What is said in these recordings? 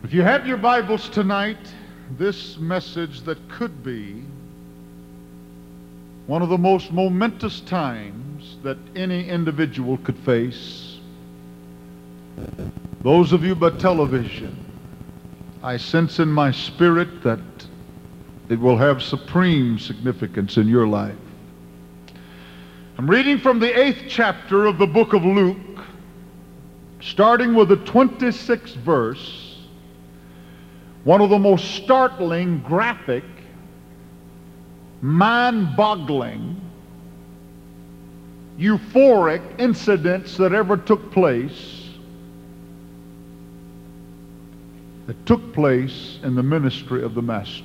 If you have your Bibles tonight, this message that could be one of the most momentous times that any individual could face. Those of you by television, I sense in my spirit that it will have supreme significance in your life. I'm reading from the 8th chapter of the book of Luke, starting with the 26th verse. One of the most startling, graphic, mind-boggling, euphoric incidents that ever took place in the ministry of the Master.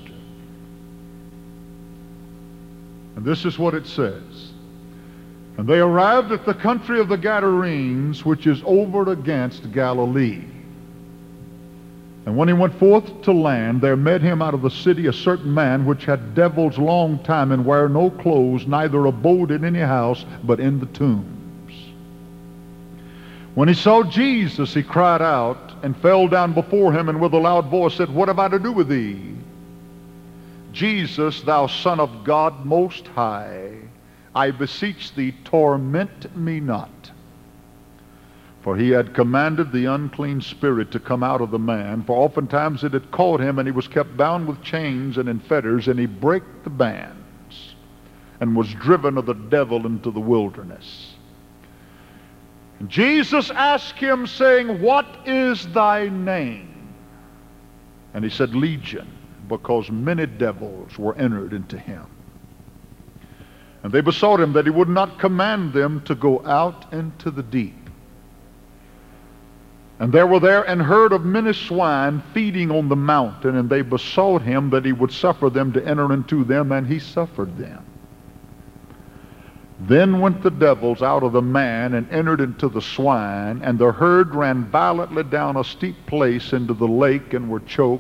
And this is what it says. And they arrived at the country of the Gadarenes, which is over against Galilee. And when he went forth to land, there met him out of the city a certain man which had devils long time, and wear no clothes, neither abode in any house, but in the tombs. When he saw Jesus, he cried out, and fell down before him, and with a loud voice said, What have I to do with thee, Jesus, thou Son of God Most High? I beseech thee, torment me not. For he had commanded the unclean spirit to come out of the man, for oftentimes it had caught him, and he was kept bound with chains and in fetters, and he brake the bands, and was driven of the devil into the wilderness. And Jesus asked him, saying, What is thy name? And he said, Legion, because many devils were entered into him. And they besought him that he would not command them to go out into the deep. And there were there an herd of many swine feeding on the mountain, and they besought him that he would suffer them to enter into them, and he suffered them. Then went the devils out of the man, and entered into the swine, and the herd ran violently down a steep place into the lake, and were choked.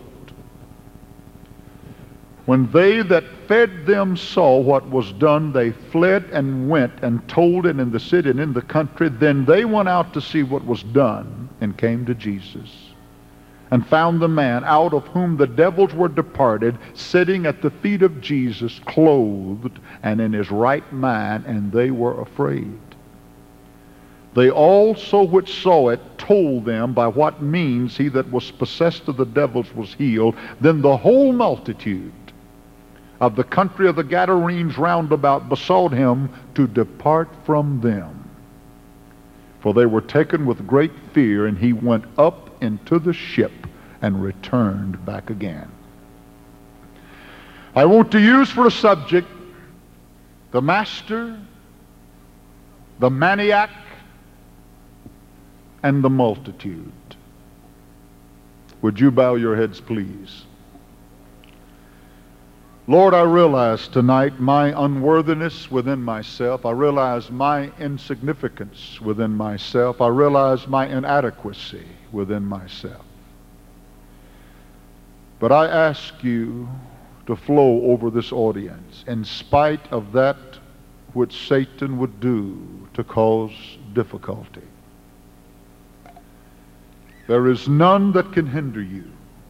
When they that fed them saw what was done, they fled and went and told it in the city and in the country. Then they went out to see what was done, and came to Jesus, and found the man out of whom the devils were departed, sitting at the feet of Jesus, clothed and in his right mind, and they were afraid. They also which saw it told them by what means he that was possessed of the devils was healed. Then the whole multitude of the country of the Gadarenes round about besought him to depart from them. For they were taken with great fear, and he went up into the ship and returned back again. I want to use for a subject the master, the maniac, and the multitude. Would you bow your heads, please? Lord, I realize tonight my unworthiness within myself. I realize my insignificance within myself. I realize my inadequacy within myself. But I ask you to flow over this audience in spite of that which Satan would do to cause difficulty. There is none that can hinder you.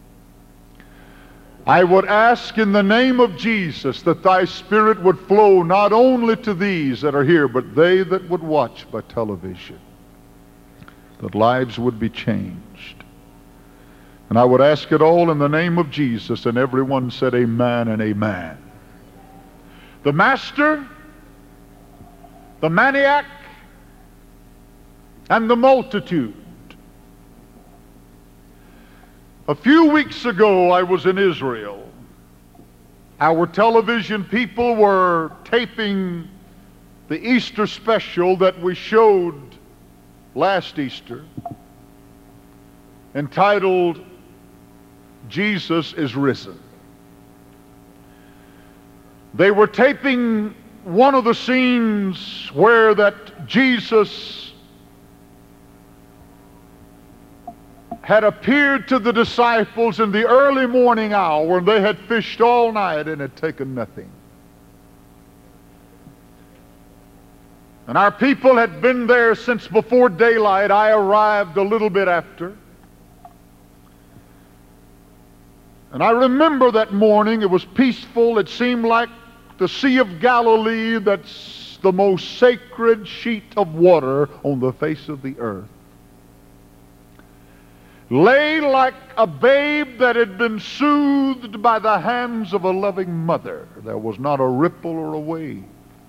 I would ask in the name of Jesus that thy Spirit would flow not only to these that are here, but they that would watch by television, that lives would be changed. And I would ask it all in the name of Jesus, and everyone said amen and amen. The master, the maniac, and the multitude. A few weeks ago, I was in Israel. Our television people were taping the Easter special that we showed last Easter, entitled, Jesus is Risen. They were taping one of the scenes where that Jesus had appeared to the disciples in the early morning hour, and they had fished all night and had taken nothing. And our people had been there since before daylight. I arrived a little bit after. And I remember that morning. It was peaceful. It seemed like the Sea of Galilee, that's the most sacred sheet of water on the face of the earth, lay like a babe that had been soothed by the hands of a loving mother. There was not a ripple or a wave.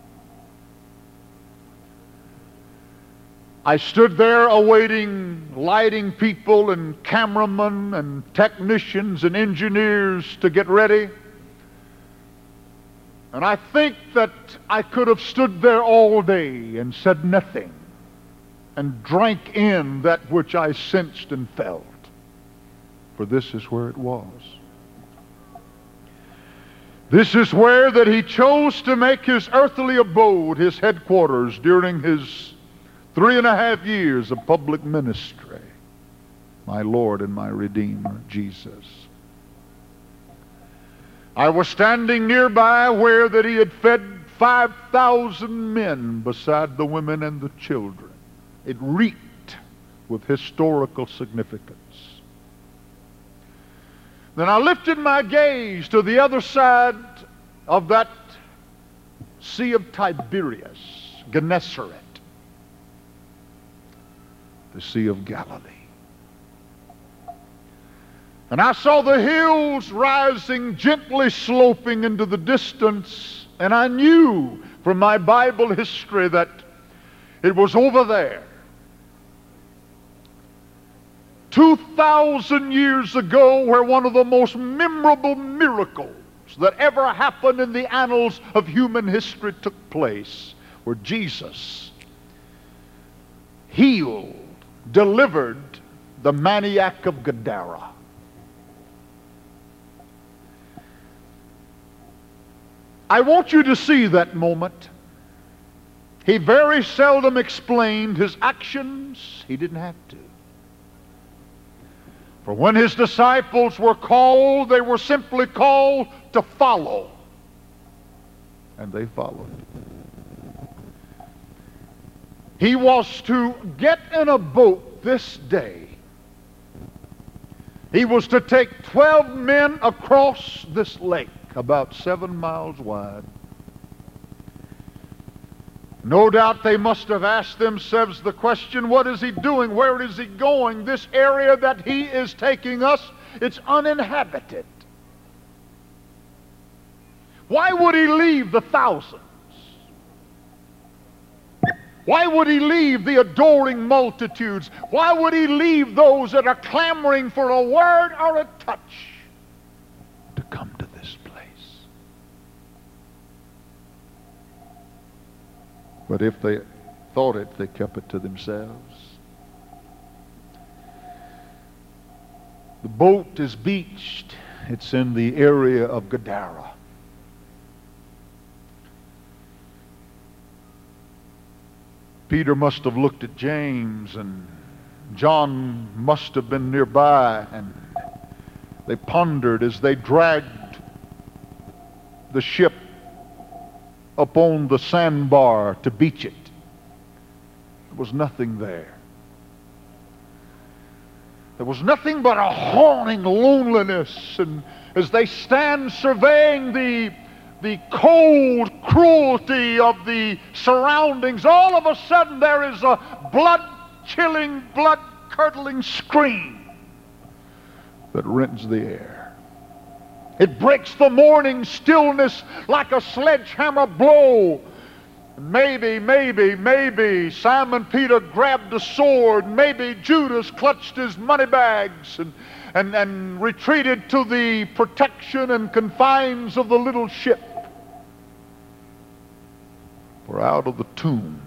I stood there awaiting lighting people and cameramen and technicians and engineers to get ready. And I think that I could have stood there all day and said nothing and drank in that which I sensed and felt. For this is where it was. This is where that he chose to make his earthly abode, his headquarters, during his 3.5 years of public ministry. My Lord and my Redeemer, Jesus. I was standing nearby where that he had fed 5,000 men beside the women and the children. It reeked with historical significance. Then I lifted my gaze to the other side of that Sea of Tiberias, Gennesaret, the Sea of Galilee. And I saw the hills rising, gently sloping into the distance, and I knew from my Bible history that it was over there. 2,000 years ago, where one of the most memorable miracles that ever happened in the annals of human history took place, where Jesus healed, delivered the maniac of Gadara. I want you to see that moment. He very seldom explained his actions. He didn't have to. For when his disciples were called, they were simply called to follow. And they followed. He was to get in a boat this day. He was to take 12 men across this lake, about 7 miles wide. No doubt they must have asked themselves the question, what is he doing? Where is he going? This area that he is taking us, it's uninhabited. Why would he leave the thousands? Why would he leave the adoring multitudes? Why would he leave those that are clamoring for a word or a touch to come to this place? But if they thought it, they kept it to themselves. The boat is beached. It's in the area of Gadara. Peter must have looked at James, and John must have been nearby, and they pondered as they dragged the ship upon the sandbar to beach it. There was nothing there. There was nothing but a haunting loneliness, and as they stand surveying the cold cruelty of the surroundings, all of a sudden there is a blood-chilling, blood-curdling scream that rends the air. It breaks the morning stillness like a sledgehammer blow. Maybe Simon Peter grabbed a sword. Maybe Judas clutched his money bags and retreated to the protection and confines of the little ship. For out of the tombs,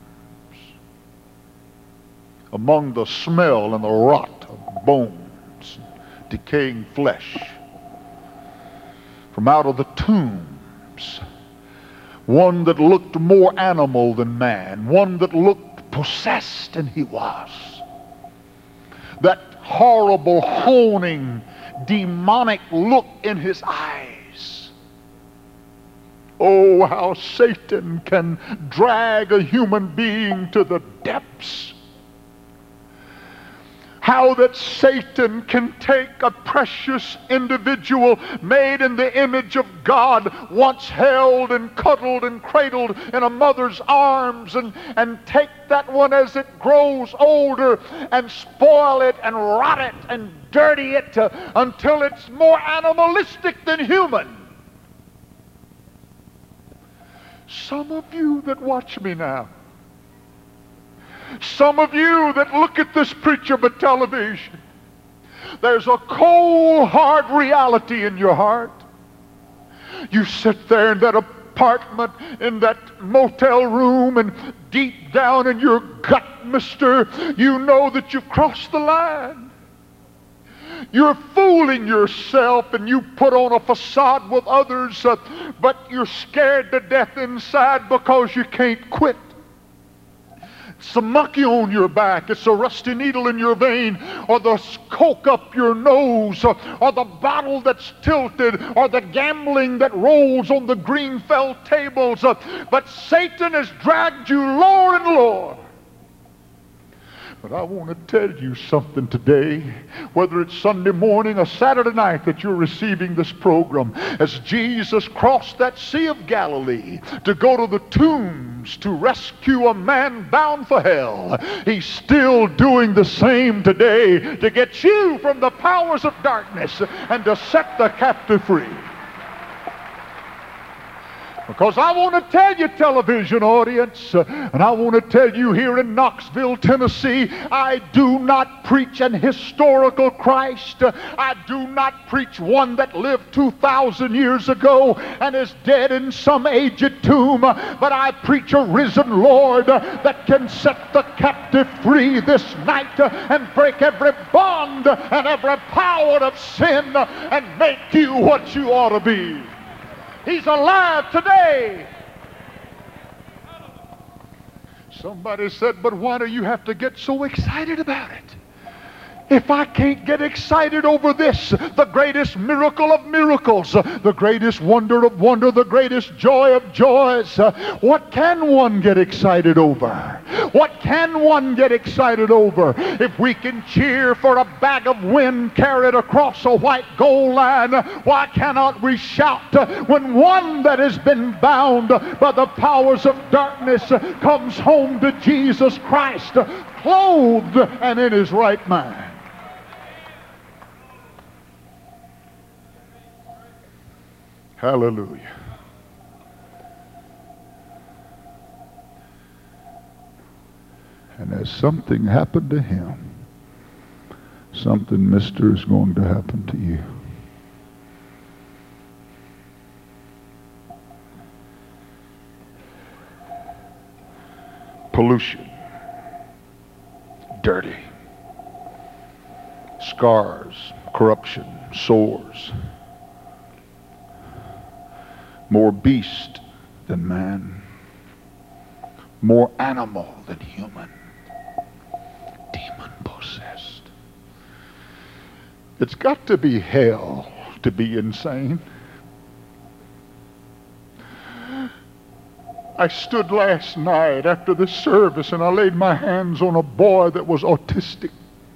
among the smell and the rot of bones, decaying flesh, from out of the tombs, one that looked more animal than man, one that looked possessed, and he was. That horrible, honing, demonic look in his eyes. Oh, how Satan can drag a human being to the depths. How that Satan can take a precious individual made in the image of God, once held and cuddled and cradled in a mother's arms, and take that one as it grows older and spoil it and rot it and dirty it until it's more animalistic than human. Some of you that watch me now, some of you that look at this preacher by television, there's a cold, hard reality in your heart. You sit there in that apartment, in that motel room, and deep down in your gut, mister, you know that you've crossed the line. You're fooling yourself, and you put on a facade with others, but you're scared to death inside because you can't quit. It's a monkey on your back, it's a rusty needle in your vein, or the coke up your nose, or the bottle that's tilted, or the gambling that rolls on the green felt tables. But Satan has dragged you lower and lower. But I want to tell you something today, whether it's Sunday morning or Saturday night that you're receiving this program. As Jesus crossed that Sea of Galilee to go to the tombs to rescue a man bound for hell, he's still doing the same today to get you from the powers of darkness and to set the captive free. Because I want to tell you, television audience, and I want to tell you here in Knoxville, Tennessee, I do not preach an historical Christ. I do not preach one that lived 2,000 years ago and is dead in some aged tomb. But I preach a risen Lord that can set the captive free this night and break every bond and every power of sin and make you what you ought to be. He's alive today. Somebody said, but why do you have to get so excited about it? If I can't get excited over this, the greatest miracle of miracles, the greatest wonder of wonder, the greatest joy of joys, what can one get excited over? What can one get excited over? If we can cheer for a bag of wind carried across a white goal line, why cannot we shout when one that has been bound by the powers of darkness comes home to Jesus Christ, clothed and in his right mind? Hallelujah. And as something happened to him, something, mister, is going to happen to you. Pollution, dirty, scars, corruption, sores. More beast than man, more animal than human, demon possessed. It's got to be hell to be insane. I stood last night after the service and I laid my hands on a boy that was autistic.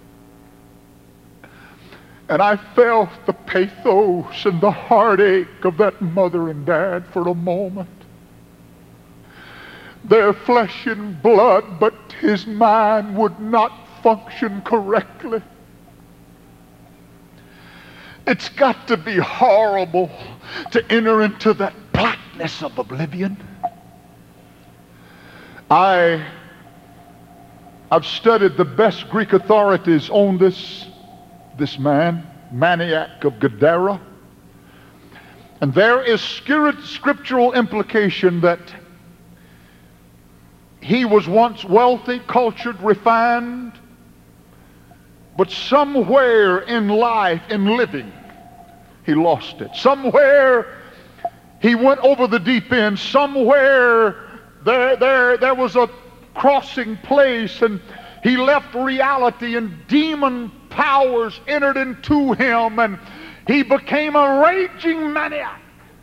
And I felt the pathos and the heartache of that mother and dad for a moment. They're flesh and blood, but his mind would not function correctly. It's got to be horrible to enter into that blackness of oblivion. I've studied the best Greek authorities on this man, maniac of Gadara. And there is scriptural implication that he was once wealthy, cultured, refined, but somewhere in life, in living, he lost it. Somewhere he went over the deep end. Somewhere there was a crossing place, and he left reality, and demon powers entered into him, and he became a raging maniac.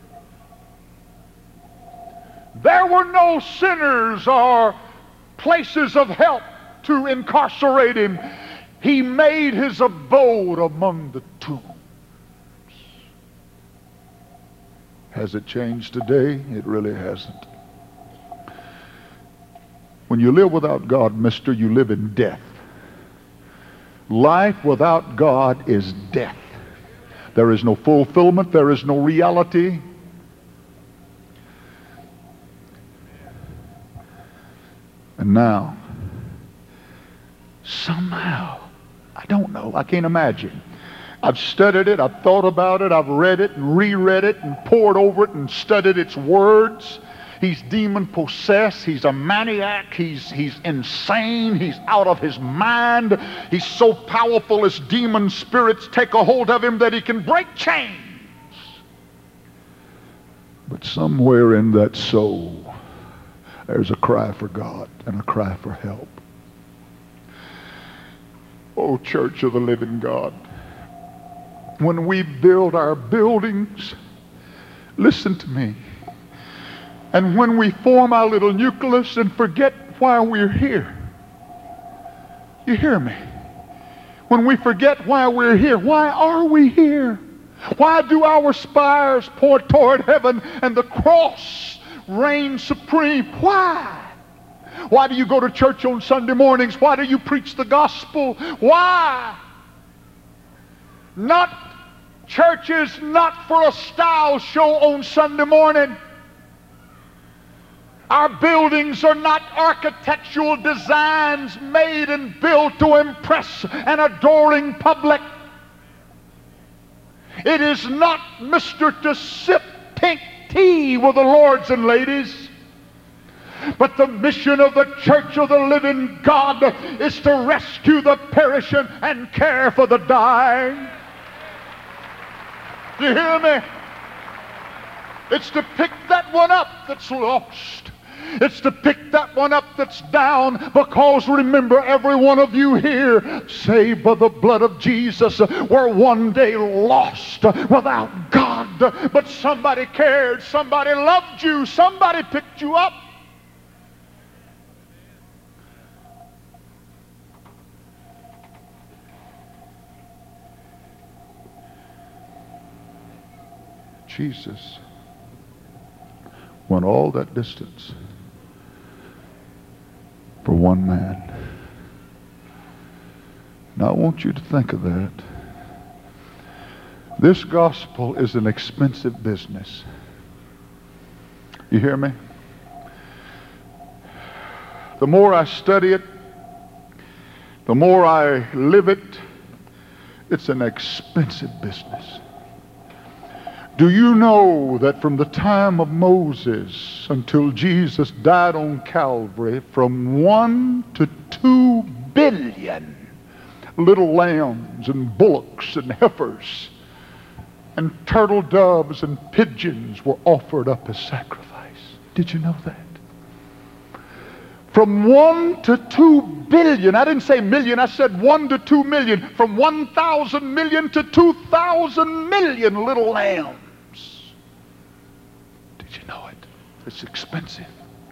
There were no sinners or places of help to incarcerate him. He made his abode among the tombs. Has it changed today? It really hasn't. When you live without God, mister, you live in death. Life without God is death. There is no fulfillment. There is no reality. And now, somehow, I don't know, I can't imagine. I've studied it, I've thought about it, I've read it and reread it and pored over it and studied its words. He's demon-possessed. He's a maniac. He's insane. He's out of his mind. He's so powerful his demon spirits take a hold of him that he can break chains. But somewhere in that soul, there's a cry for God and a cry for help. Oh, Church of the Living God, when we build our buildings, listen to me, and when we form our little nucleus and forget why we're here, you hear me? When we forget why we're here, why are we here? Why do our spires point toward heaven and the cross reign supreme? Why? Why do you go to church on Sunday mornings? Why do you preach the gospel? Why? Not churches, not for a style show on Sunday morning. Our buildings are not architectural designs made and built to impress an adoring public. It is not, mister, to sip pink tea with the lords and ladies. But the mission of the Church of the Living God is to rescue the perishing and care for the dying. Do you hear me? It's to pick that one up that's lost. It's to pick that one up that's down, because remember, every one of you here, saved by the blood of Jesus, were one day lost without God. But somebody cared, somebody loved you, somebody picked you up. Jesus went all that distance for one man. Now I want you to think of that. This gospel is an expensive business. You hear me? The more I study it, the more I live it, it's an expensive business. Do you know that from the time of Moses until Jesus died on Calvary, from 1 to 2 billion little lambs and bullocks and heifers and turtle doves and pigeons were offered up as sacrifice? Did you know that? From 1 to 2 billion. I didn't say million, I said 1 to 2 million. From 1,000 million to 2,000 million little lambs. Did you know it? It's expensive.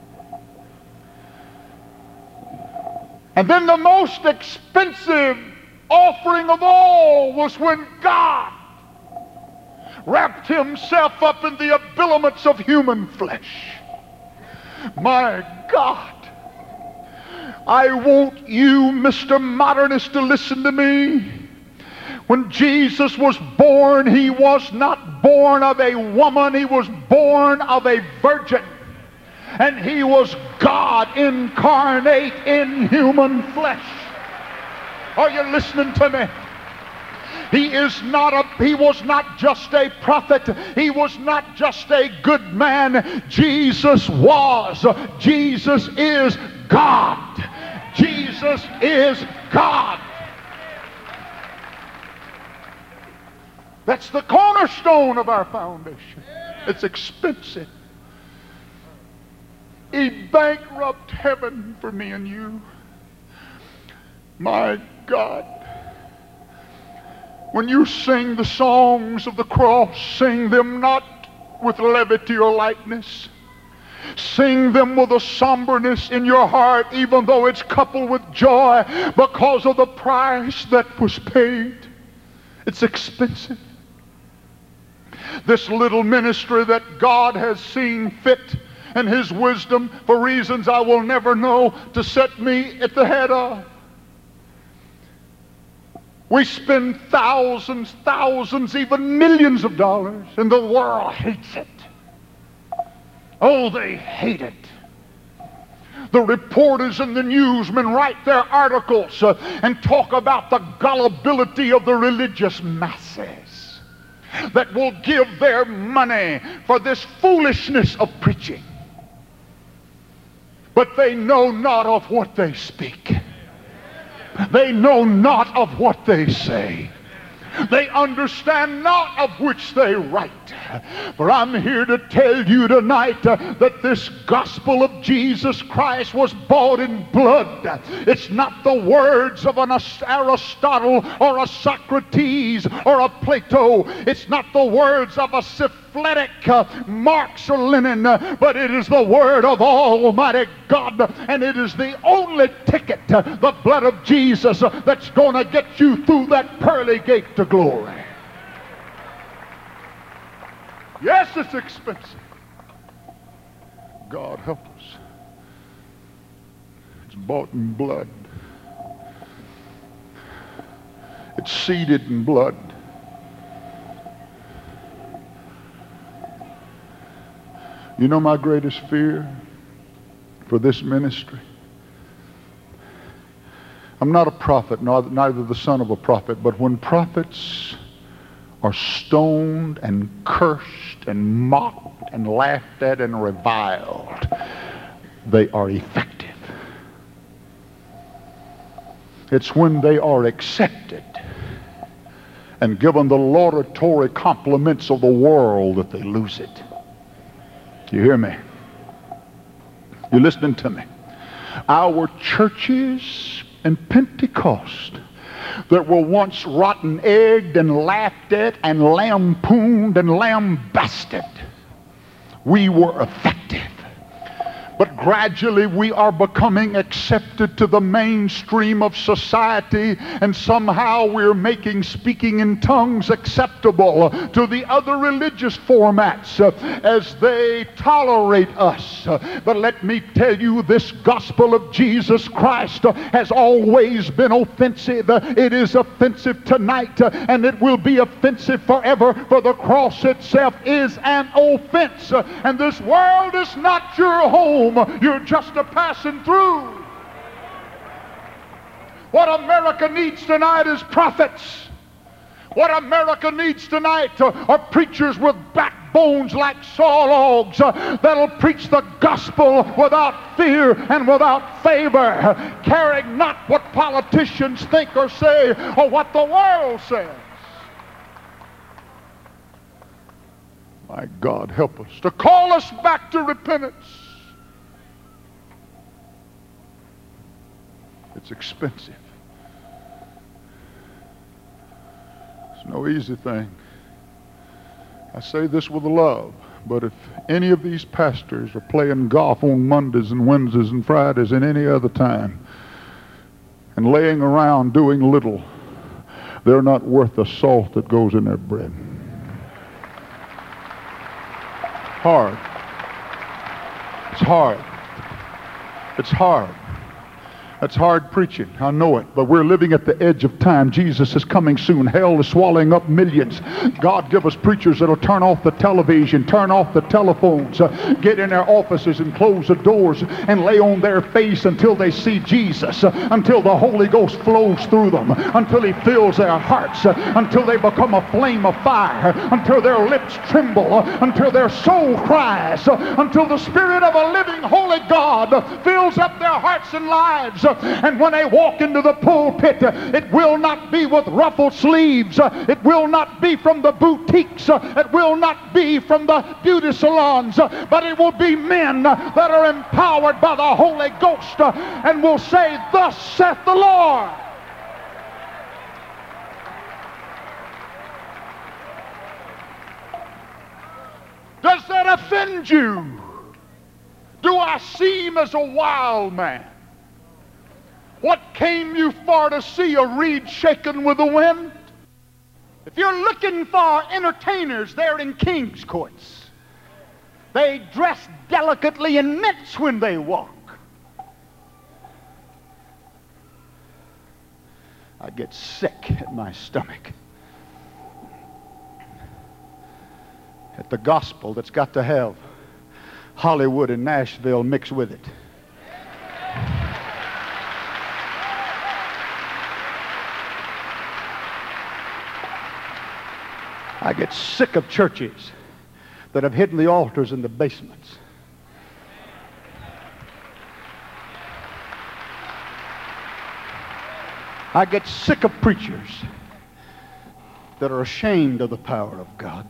And then the most expensive offering of all was when God wrapped himself up in the habiliments of human flesh. My God. I want you, Mr. Modernist, to listen to me. When Jesus was born, he was not born of a woman. He was born of a virgin. And he was God incarnate in human flesh. Are you listening to me? He was not just a prophet. He was not just a good man. Jesus is God. Jesus is God. That's the cornerstone of our foundation. It's expensive. He bankrupted heaven for me and you. My God. When you sing the songs of the cross, sing them not with levity or lightness. Sing them with a somberness in your heart, even though it's coupled with joy, because of the price that was paid. It's expensive. This little ministry that God has seen fit in His wisdom, for reasons I will never know, to set me at the head of. We spend thousands, even millions of dollars, and the world hates it. Oh, they hate it. The reporters and the newsmen write their articles and talk about the gullibility of the religious masses that will give their money for this foolishness of preaching. But they know not of what they speak. They know not of what they say. They understand not of which they write. For I'm here to tell you tonight that this gospel of Jesus Christ was bought in blood. It's not the words of an Aristotle or a Socrates or a Plato. It's not the words of a syphilitic Marx or Lenin, but it is the word of Almighty God, and it is the only ticket, the blood of Jesus, that's going to get you through that pearly gate to glory. Yes, it's expensive. God help us. It's bought in blood. It's seeded in blood. You know my greatest fear for this ministry? I'm not a prophet, neither the son of a prophet, but when prophets are stoned and cursed and mocked and laughed at and reviled, they are effective. It's when they are accepted and given the laudatory compliments of the world that they lose it. You hear me? You listening to me? Our churches in Pentecost that were once rotten-egged and laughed at and lampooned and lambasted, we were effective. But gradually we are becoming accepted to the mainstream of society, and somehow we're making speaking in tongues acceptable to the other religious formats as they tolerate us. But let me tell you, this gospel of Jesus Christ has always been offensive. It is offensive tonight, and it will be offensive forever, for the cross itself is an offense. And this world is not your home. You're just a passing through. What America needs tonight is prophets. What America needs tonight are preachers with backbones like saw logs that'll preach the gospel without fear and without favor, caring not what politicians think or say or what the world says. My God, help us to call us back to repentance. It's expensive. It's no easy thing. I say this with love, but if any of these pastors are playing golf on Mondays and Wednesdays and Fridays and any other time and laying around doing little, they're not worth the salt that goes in their bread. Hard. It's hard. It's hard. That's hard preaching, I know it, but we're living at the edge of time. Jesus is coming soon. Hell is swallowing up millions. God, give us preachers that'll turn off the television, turn off the telephones, get in their offices and close the doors and lay on their face until they see Jesus, until the Holy Ghost flows through them, until He fills their hearts, until they become a flame of fire, until their lips tremble, until their soul cries, until the Spirit of a living holy God fills up their hearts and lives. And when they walk into the pulpit, it will not be with ruffled sleeves. It will not be from the boutiques. It will not be from the beauty salons. But it will be men that are empowered by the Holy Ghost and will say, "Thus saith the Lord." Does that offend you? I seem as a wild man. What came you for to see, a reed shaken with the wind? If you're looking for entertainers, they're in king's courts. They dress delicately and mince when they walk. I get sick at my stomach at the gospel that's got to have Hollywood and Nashville mixed with it. I get sick of churches that have hidden the altars in the basements. I get sick of preachers that are ashamed of the power of God.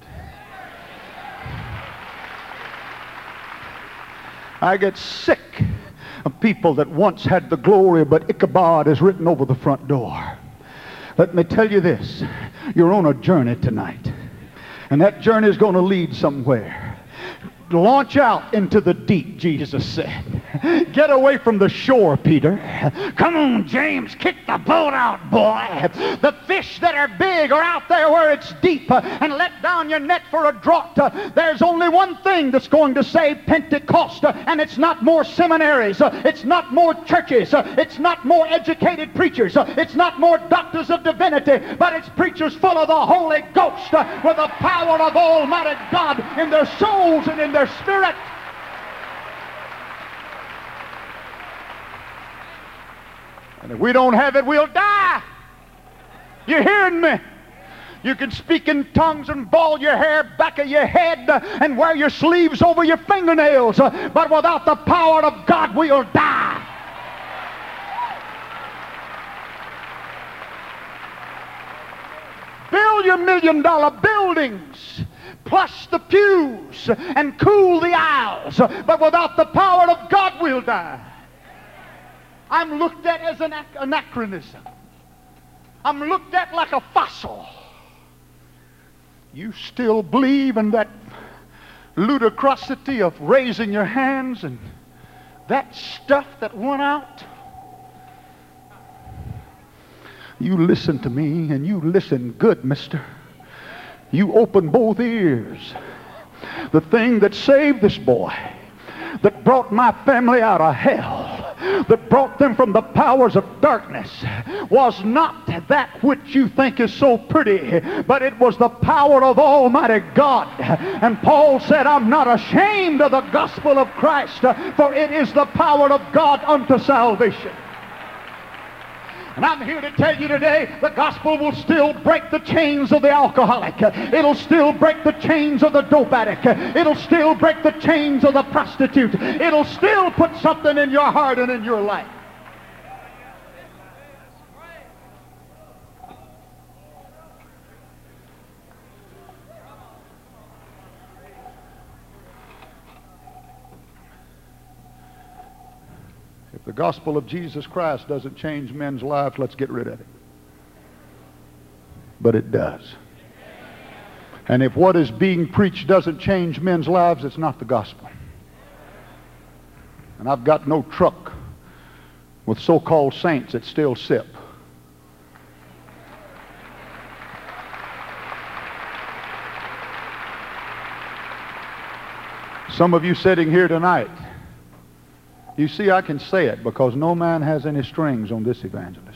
I get sick of people that once had the glory, but Ichabod is written over the front door. Let me tell you this, you're on a journey tonight, and that journey is going to lead somewhere. Launch out into the deep, Jesus said. Get away from the shore, Peter. Come on, James, kick the boat out, boy. The fish that are big are out there where it's deep, and let down your net for a draught. There's only one thing that's going to save Pentecost, and it's not more seminaries, it's not more churches, it's not more educated preachers, it's not more doctors of divinity, but it's preachers full of the Holy Ghost with the power of Almighty God in their souls and in their spirit. And if we don't have it, we'll die. You hearing me? You can speak in tongues and ball your hair back of your head and wear your sleeves over your fingernails, but without the power of God, we'll die. Build your $1 million buildings, plush the pews and cool the aisles, but without the power of God, we'll die. I'm looked at as an anachronism. I'm looked at like a fossil. You still believe in that ludicrosity of raising your hands and that stuff that went out? You listen to me, and you listen good, mister. You open both ears. The thing that saved this boy, that brought my family out of hell, that brought them from the powers of darkness, was not that which you think is so pretty, but it was the power of Almighty God. And Paul said, I'm not ashamed of the gospel of Christ, for it is the power of God unto salvation. And I'm here to tell you today, the gospel will still break the chains of the alcoholic. It'll still break the chains of the dope addict. It'll still break the chains of the prostitute. It'll still put something in your heart and in your life. If the gospel of Jesus Christ doesn't change men's lives, let's get rid of it. But it does. And if what is being preached doesn't change men's lives, it's not the gospel. And I've got no truck with so-called saints that still sip. Some of you sitting here tonight, you see, I can say it because no man has any strings on this evangelist.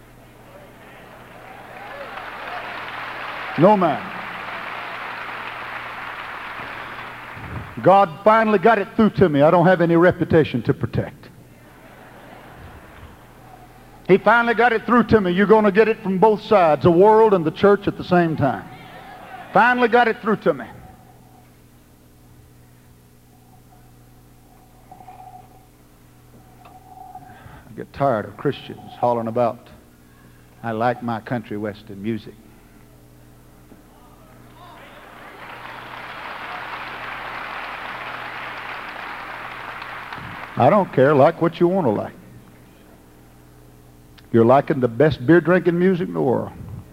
No man. God finally got it through to me. I don't have any reputation to protect. He finally got it through to me. You're going to get it from both sides, the world and the church at the same time. Finally got it through to me. I get tired of Christians hollering about, I like my country western music. I don't care. Like what you want to like. You're liking the best beer drinking music in the world.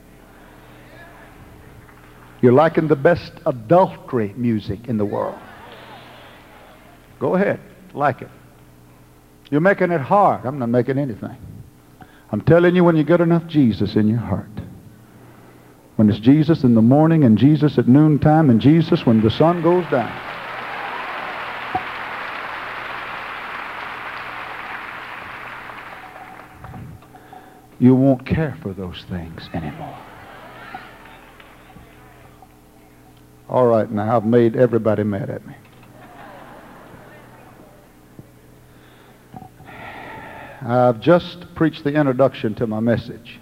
You're liking the best adultery music in the world. Go ahead. like it. You're making it hard. I'm not making anything. I'm telling you, when you get enough Jesus in your heart, when it's Jesus in the morning and Jesus at noontime and Jesus when the sun goes down, you won't care for those things anymore. All right, now I've made everybody mad at me. I've just preached the introduction to my message.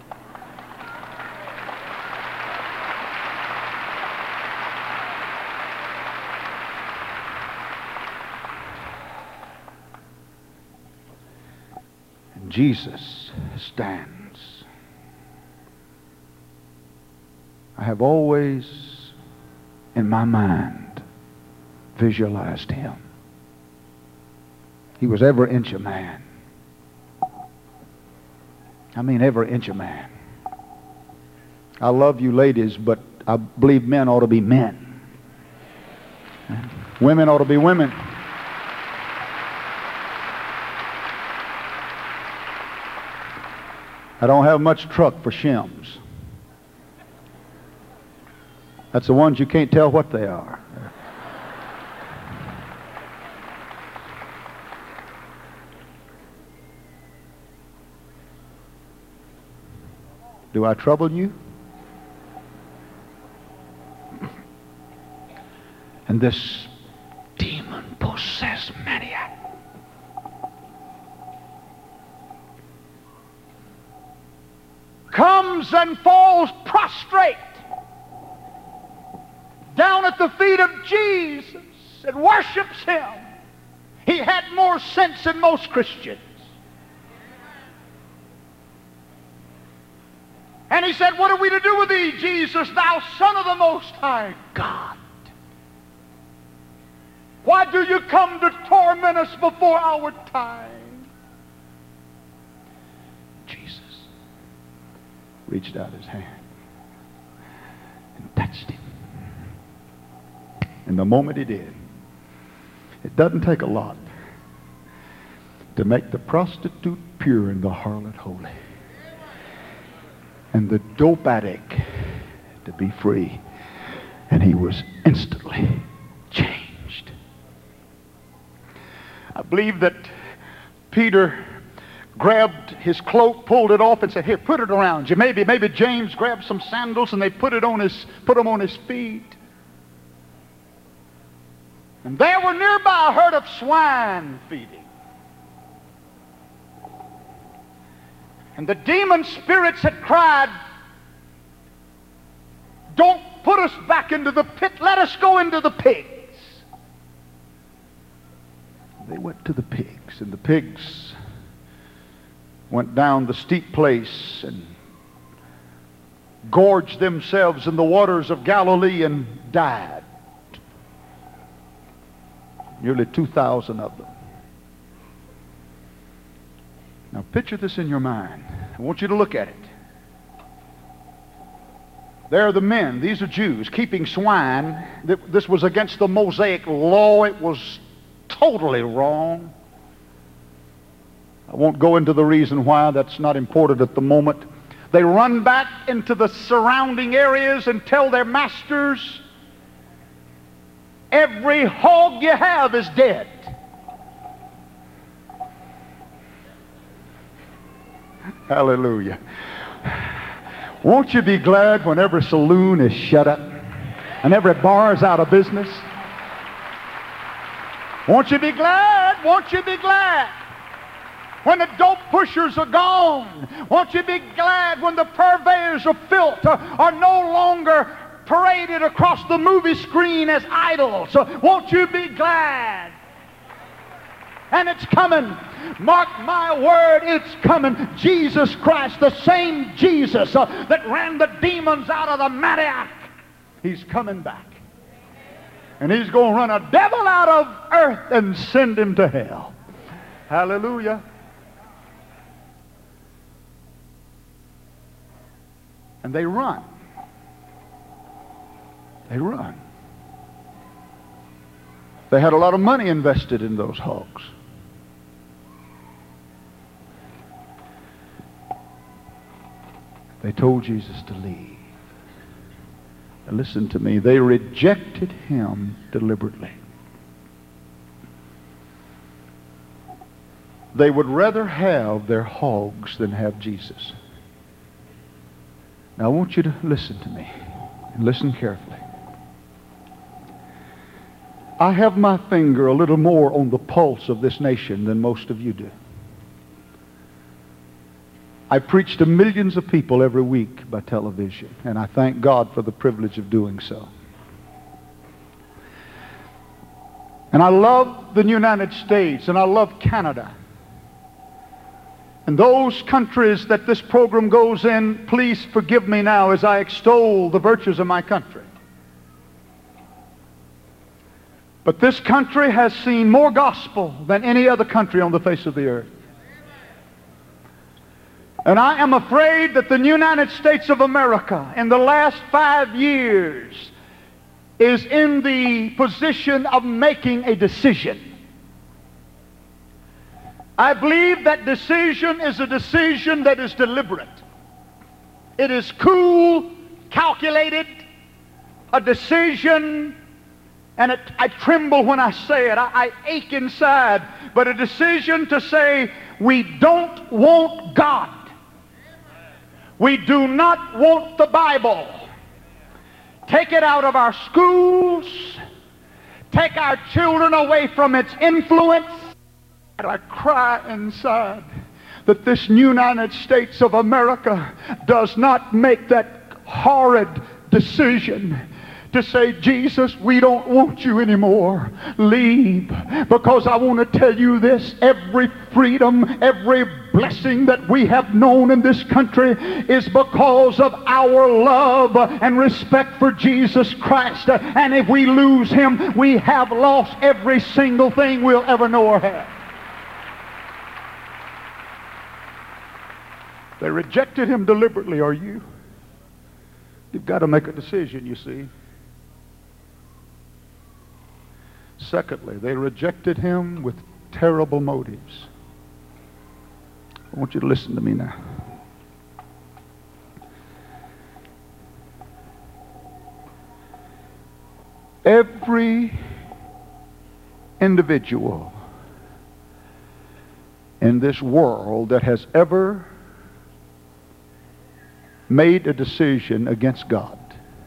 And Jesus stands. I have always, in my mind, visualized him. He was every inch a man. I mean, every inch a man. I love you ladies, but I believe men ought to be men. Women ought to be women. I don't have much truck for shims. That's the ones you can't tell what they are. Do I trouble you? And this demon-possessed maniac comes and falls prostrate down at the feet of Jesus and worships him. He had more sense than most Christians. And he said, "What are we to do with thee, Jesus, thou Son of the Most High God? Why do you come to torment us before our time?" Jesus reached out his hand and touched him. And the moment he did, it doesn't take a lot to make the prostitute pure and the harlot holy, and the dope addict to be free. And he was instantly changed. I believe that Peter grabbed his cloak, pulled it off, and said, "Here, put it around you." Maybe James grabbed some sandals and they put them on his feet. And there were nearby a herd of swine feeding. And the demon spirits had cried, "Don't put us back into the pit. Let us go into the pigs." They went to the pigs, and the pigs went down the steep place and gorged themselves in the waters of Galilee and died. Nearly 2,000 of them. Now picture this in your mind. I want you to look at it. There are the men, these are Jews, keeping swine. This was against the Mosaic law. It was totally wrong. I won't go into the reason why. That's not important at the moment. They run back into the surrounding areas and tell their masters, "Every hog you have is dead." Hallelujah. Won't you be glad when every saloon is shut up and every bar is out of business? Won't you be glad? Won't you be glad when the dope pushers are gone? Won't you be glad when the purveyors of filth are no longer paraded across the movie screen as idols? Won't you be glad? And it's coming. Mark my word, it's coming. Jesus Christ, the same Jesus that ran the demons out of the maniac, he's coming back. And he's going to run a devil out of earth and send him to hell. Hallelujah. And they run. They run. They had a lot of money invested in those hogs. They told Jesus to leave. Now listen to me. They rejected him deliberately. They would rather have their hogs than have Jesus. Now I want you to listen to me, and listen carefully. I have my finger a little more on the pulse of this nation than most of you do. I preach to millions of people every week by television, and I thank God for the privilege of doing so. And I love the United States, and I love Canada. And those countries that this program goes in, please forgive me now as I extol the virtues of my country. But this country has seen more gospel than any other country on the face of the earth. And I am afraid that the United States of America in the last 5 years is in the position of making a decision. I believe that decision is a decision that is deliberate. It is cool, calculated, a decision, and I tremble when I say it. I ache inside, but a decision to say we don't want God. We do not want the Bible. Take it out of our schools. Take our children away from its influence. And I cry inside that this United States of America does not make that horrid decision to say, Jesus, we don't want you anymore. Leave. Because I want to tell you this, every freedom, every blessing that we have known in this country is because of our love and respect for Jesus Christ. And if we lose him, we have lost every single thing we'll ever know or have. They rejected him deliberately, are you? You've got to make a decision, you see. Secondly, they rejected him with terrible motives. I want you to listen to me now. Every individual in this world that has ever made a decision against God,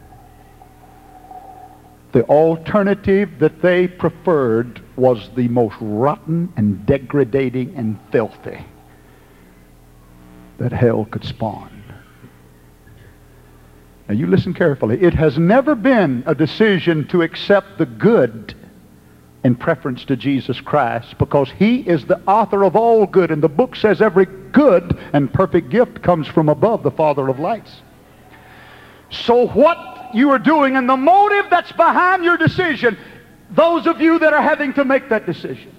the alternative that they preferred was the most rotten and degrading and filthy that hell could spawn. Now you listen carefully. It has never been a decision to accept the good in preference to Jesus Christ, because he is the author of all good, and the book says every good and perfect gift comes from above, the Father of lights. So what you are doing and the motive that's behind your decision, those of you that are having to make that decision,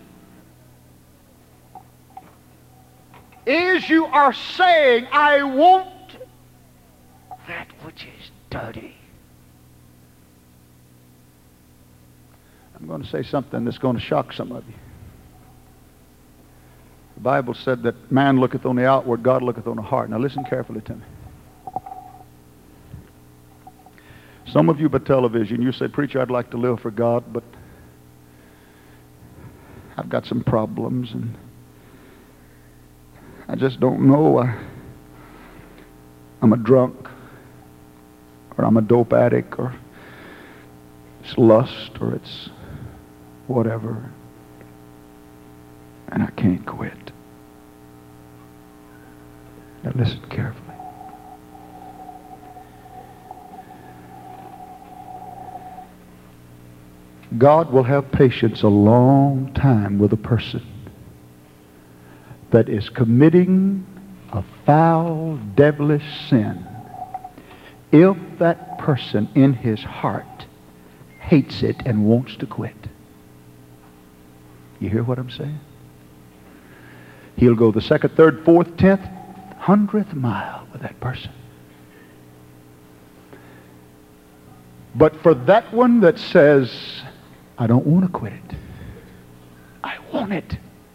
is you are saying, I want that which is dirty. I'm going to say something that's going to shock some of you. The Bible said that man looketh on the outward, God looketh on the heart. Now listen carefully to me. Some of you by television, you say, preacher, I'd like to live for God, but I've got some problems and I just don't know. I'm a drunk, or I'm a dope addict, or it's lust, or it's whatever, and I can't quit. Now listen carefully. God will have patience a long time with a person that is committing a foul, devilish sin if that person in his heart hates it and wants to quit. You hear what I'm saying? He'll go the 2nd, 3rd, 4th, 10th, 100th mile with that person. But for that one that says, I don't want to quit it. I want it.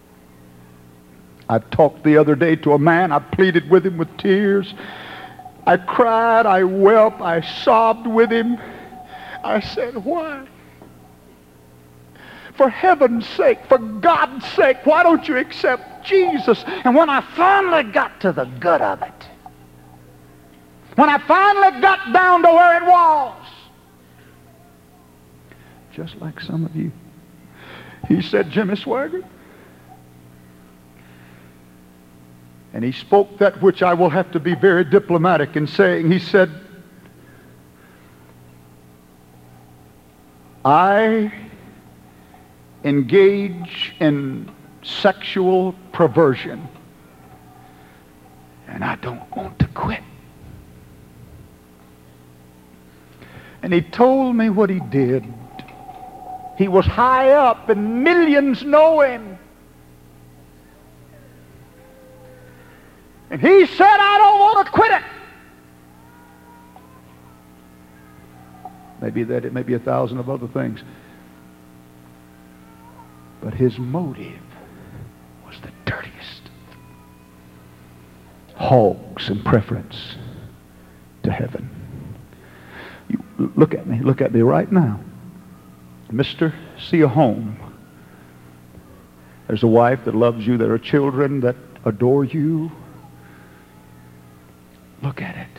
I talked the other day to a man. I pleaded with him with tears. I cried, I wept, I sobbed with him. I said, why? For heaven's sake, for God's sake, why don't you accept Jesus? And when I finally got to the gut of it, when I finally got down to where it was, just like some of you, he said, Jimmy Swaggart, and he spoke that which I will have to be very diplomatic in saying. He said, I engage in sexual perversion, and I don't want to quit. And he told me what he did. He was high up, and millions know him. And he said, I don't want to quit it. Maybe that, it may be 1,000 of other things. But his motive was the dirtiest. Hogs and preference to heaven. You look at me right now. Mister, see a home. There's a wife that loves you. There are children that adore you. Look at it.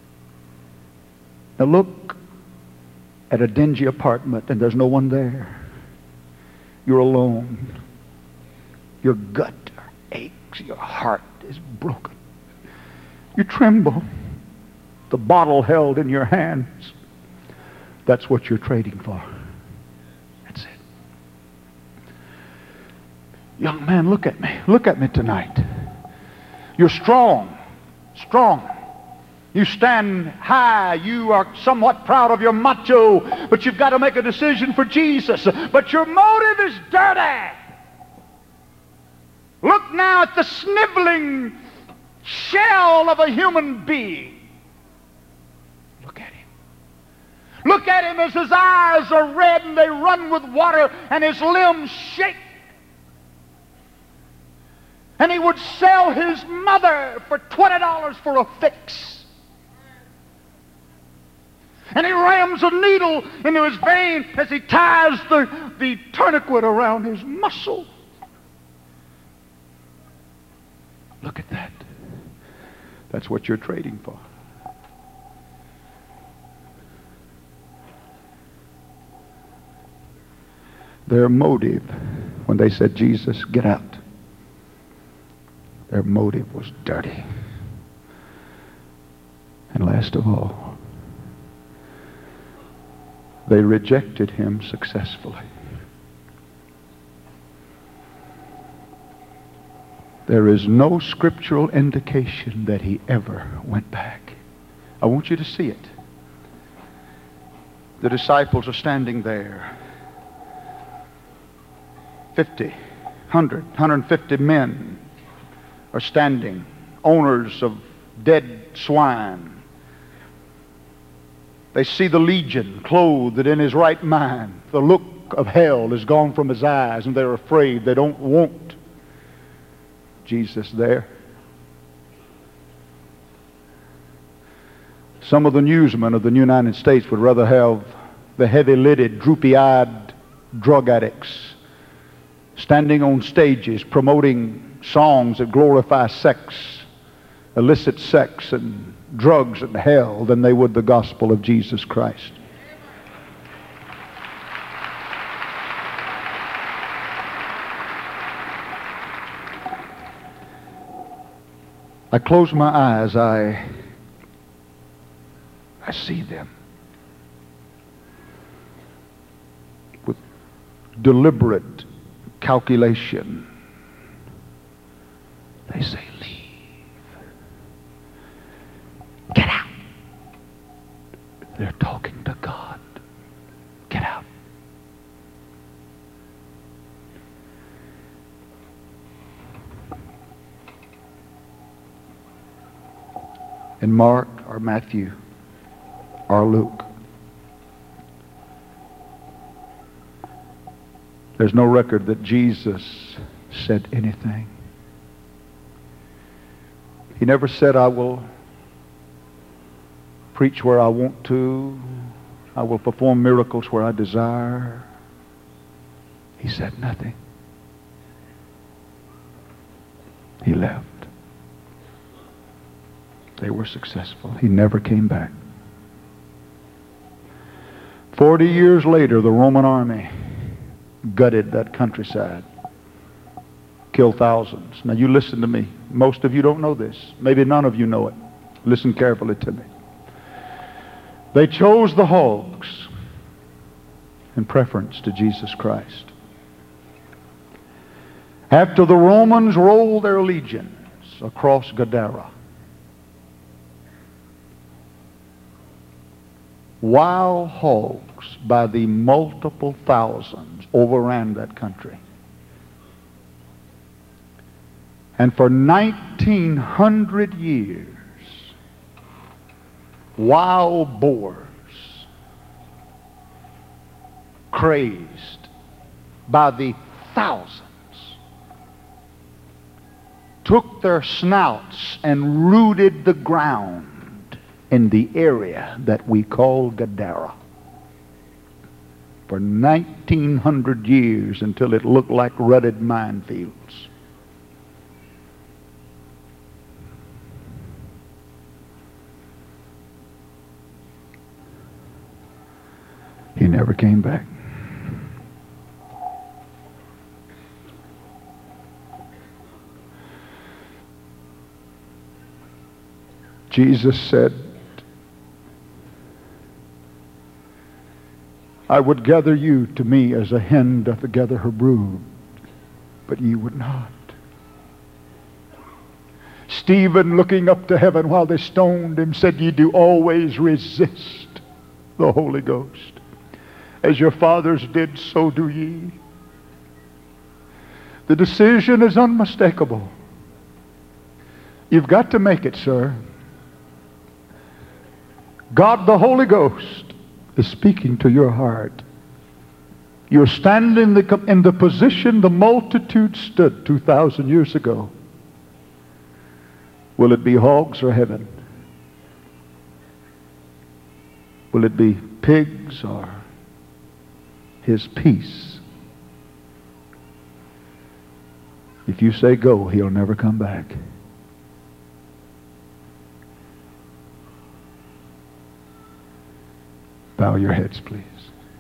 Now look at a dingy apartment and there's no one there. You're alone. Your gut aches. Your heart is broken. You tremble. The bottle held in your hands. That's what you're trading for. That's it. Young man, look at me. Look at me tonight. You're strong. Strong. You stand high. You are somewhat proud of your macho, but you've got to make a decision for Jesus. But your motive is dirty. Look now at the sniveling shell of a human being. Look at him. Look at him as his eyes are red and they run with water and his limbs shake. And he would sell his mother for $20 for a fix. And he rams a needle into his vein as he ties the tourniquet around his muscle. Look at that. That's what you're trading for. Their motive, when they said, Jesus, get out, their motive was dirty. And last of all, they rejected him successfully. There is no scriptural indication that he ever went back. I want you to see it. The disciples are standing there. 50, 100, 150 men are standing, owners of dead swine. They see the legion clothed in his right mind. The look of hell is gone from his eyes, and they're afraid. They don't want Jesus there. Some of the newsmen of the United States would rather have the heavy-lidded, droopy-eyed drug addicts standing on stages promoting songs that glorify sex, illicit sex and drugs and hell than they would the gospel of Jesus Christ. I close my eyes, I see them with deliberate calculation. They say, leave. Get out. They're talking to God. Get out. In Mark or Matthew or Luke, There's no record that Jesus said anything. He never said, I will preach where I want to. I will perform miracles where I desire. He said nothing. He left. They were successful. He never came back. 40 years later, the Roman army gutted that countryside, killed thousands. Now you listen to me. Most of you don't know this. Maybe none of you know it. Listen carefully to me. They chose the hogs in preference to Jesus Christ. After the Romans rolled their legions across Gadara, wild hogs by the multiple thousands overran that country. And for 1900 years, wild boars, crazed by the thousands, took their snouts and rooted the ground in the area that we call Gadara for 1900 years, until it looked like rutted minefields. He never came back. Jesus said, I would gather you to me as a hen doth gather her brood, but ye would not. Stephen, looking up to heaven while they stoned him, said, ye do always resist the Holy Ghost. As your fathers did, so do ye. The decision is unmistakable. You've got to make it, sir. God the Holy Ghost is speaking to your heart. You're standing in the position the multitude stood 2,000 years ago. Will it be hogs or heaven? Will it be pigs or his peace? If you say go, he'll never come back. Bow your heads, please.